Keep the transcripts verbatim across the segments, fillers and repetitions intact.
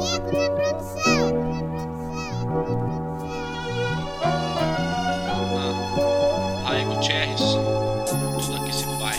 Ah, aí, Gutierrez, tudo aqui se vai.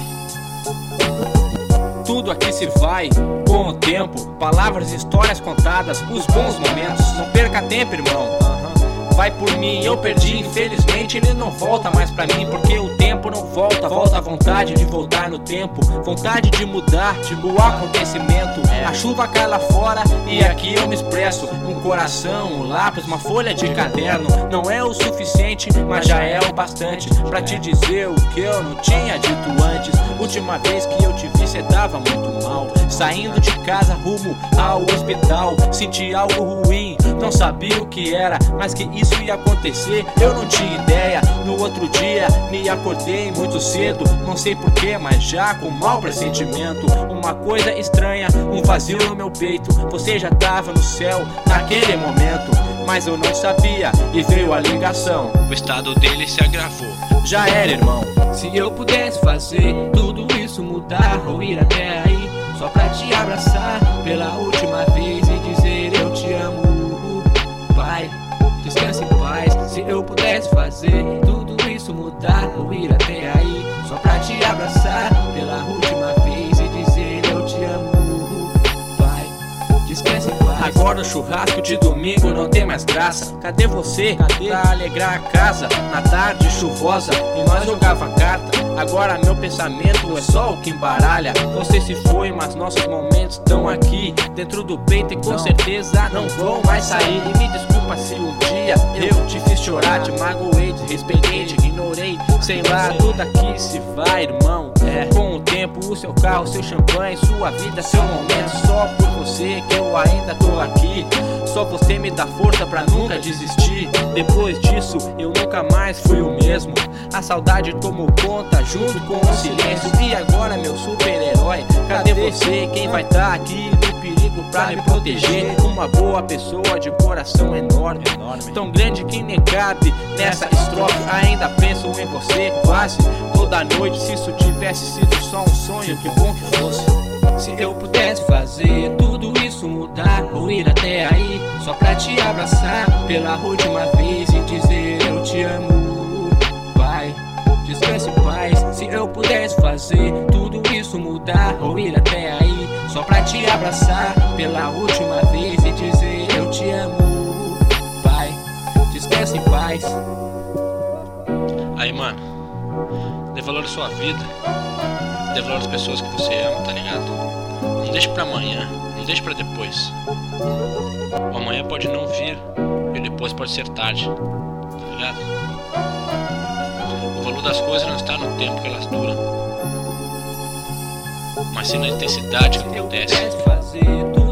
Tudo aqui se vai com o tempo, palavras e histórias contadas, os bons momentos. Não perca tempo, irmão. Vai por mim, eu perdi, infelizmente ele não volta mais pra mim, porque o tempo não volta, volta a vontade de voltar no tempo, vontade de mudar, tipo o acontecimento. A chuva cai lá fora e aqui eu me expresso, um coração, um lápis, uma folha de caderno. Não é o suficiente, mas já é o bastante pra te dizer o que eu não tinha dito antes. Última vez que eu te vi cê tava muito mal, saindo de casa rumo ao hospital. Senti algo ruim, não sabia o que era, mas que isso ia acontecer, eu não tinha ideia. No outro dia me acordei muito cedo, não sei porquê, mas já com mau pressentimento. Uma coisa estranha, um vazio no meu peito. Você já tava no céu naquele momento, mas eu não sabia e veio a ligação. O estado dele se agravou. Já era, irmão. Se eu pudesse fazer tudo isso mudar ou ir até aí, só pra te abraçar pela última vez e dizer eu te amo, pai, descanse em paz. Se eu pudesse fazer tudo isso mudar ou ir até aí, só pra te abraçar pela última vez e dizer eu te amo, pai, descanse em paz. Agora o churrasco de domingo não tem mais graça. Cadê você? Cadê? Pra alegrar a casa na tarde chuvosa e nós jogava carta. Agora meu pensamento é só o que embaralha. Você se foi, mas nossos momentos estão aqui dentro do peito e com não. certeza não vão mais sair. E me desculpa se um dia eu te fiz chorar, te magoei, desrespeitei, te ignorei. Sei lá, tudo aqui se vai, irmão. É, com o tempo, o seu carro, seu champanhe, sua vida, seu momento. Só por você que eu ainda tô aqui. Só você me dá força pra nunca desistir. Depois disso eu nunca mais fui o mesmo. A saudade tomou conta junto com o silêncio. E agora meu super-herói, cadê você? Quem vai tá aqui no perigo pra me proteger? Uma boa pessoa de coração enorme, tão grande que nem cabe nessa estrofe. Ainda penso em você quase toda noite. Se isso tivesse sido só um sonho, que bom que fosse. Se eu pudesse fazer tudo isso mudar ou ir até aí, só pra te abraçar pela última vez e dizer eu te amo, pai, descanse em paz. Se eu pudesse fazer tudo isso mudar ou ir até aí, só pra te abraçar pela última vez e dizer eu te amo, pai, descanse em paz. Aí, mano, dê valor à sua vida, dê valor às pessoas que você ama, tá ligado? Não deixe pra amanhã, não deixe pra depois. O amanhã pode não vir e depois pode ser tarde, tá ligado? O valor das coisas não está no tempo que elas duram, mas sim na intensidade que acontece.